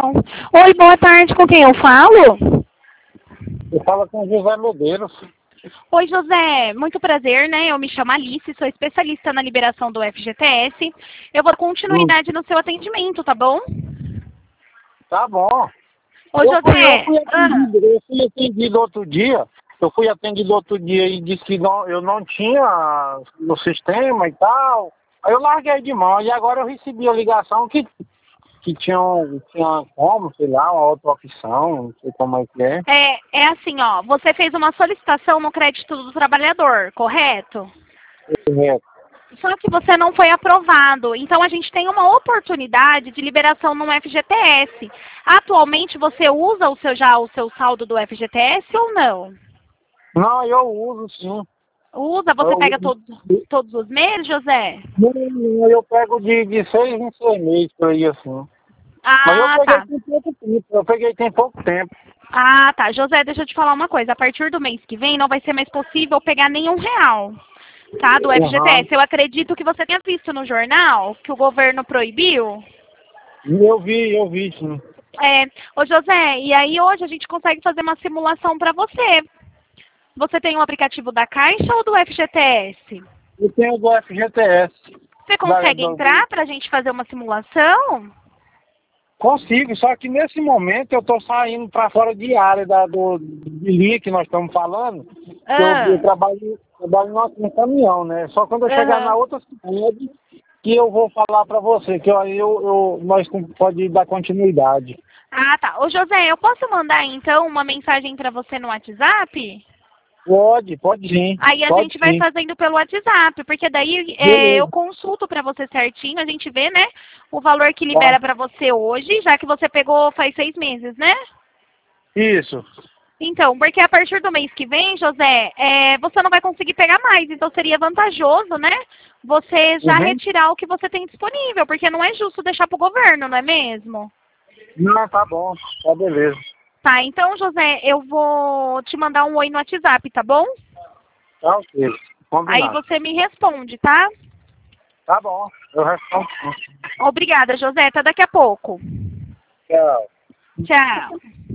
Oi, boa tarde, com quem eu falo? Eu falo com o José Medeiros. Oi, José, muito prazer, né? Eu me chamo Alice, sou especialista na liberação do FGTS. Eu vou dar continuidade no seu atendimento, tá bom? Tá bom. Ô, Eu José, fui atendido outro dia. Eu fui atendido outro dia e disse que eu não tinha no sistema e tal. Aí eu larguei de mão e agora eu recebi a ligação que tinha como, sei lá, uma outra opção, não sei como é que é. é assim, ó, você fez uma solicitação no crédito do trabalhador, correto? Correto. Só que você não foi aprovado. Então, a gente tem uma oportunidade de liberação no FGTS. Atualmente, você usa já o seu saldo do FGTS ou não? Não, eu uso sim. Usa? Você pega todos os meses, José? Não, eu pego de 6 em 6 meses por aí assim. Mas Ah, tá. eu peguei tem pouco tempo. Ah, tá. José, deixa eu te falar uma coisa. A partir do mês que vem, não vai ser mais possível pegar nenhum real, tá, do FGTS. Eu acredito que você tenha visto no jornal que o governo proibiu. Eu vi sim. Ô José, e aí hoje a gente consegue fazer uma simulação para você. Você tem um aplicativo da Caixa ou do FGTS? Eu tenho do FGTS. Você consegue entrar para a gente fazer uma simulação? Consigo, só que nesse momento eu estou saindo para fora de área de linha que nós estamos falando. Eu trabalho no caminhão, né? Só quando eu chegar na outra cidade que eu vou falar para você, que aí nós pode dar continuidade. Ah, tá. Ô José, eu posso mandar então uma mensagem para você no WhatsApp? Pode sim. Aí a gente vai fazendo pelo WhatsApp, porque daí eu consulto para você certinho, a gente vê, né, o valor que libera para você hoje, já que você pegou faz 6 meses, né? Isso. Então, porque a partir do mês que vem, José, você não vai conseguir pegar mais, então seria vantajoso, né, você já retirar o que você tem disponível, porque não é justo deixar para o governo, não é mesmo? Não, tá bom, tá beleza. Tá, então, José, eu vou te mandar um oi no WhatsApp, tá bom? Tá ok. Combinado. Aí você me responde, tá? Tá bom, eu respondo. Obrigada, José. Até daqui a pouco. Tchau. Tchau.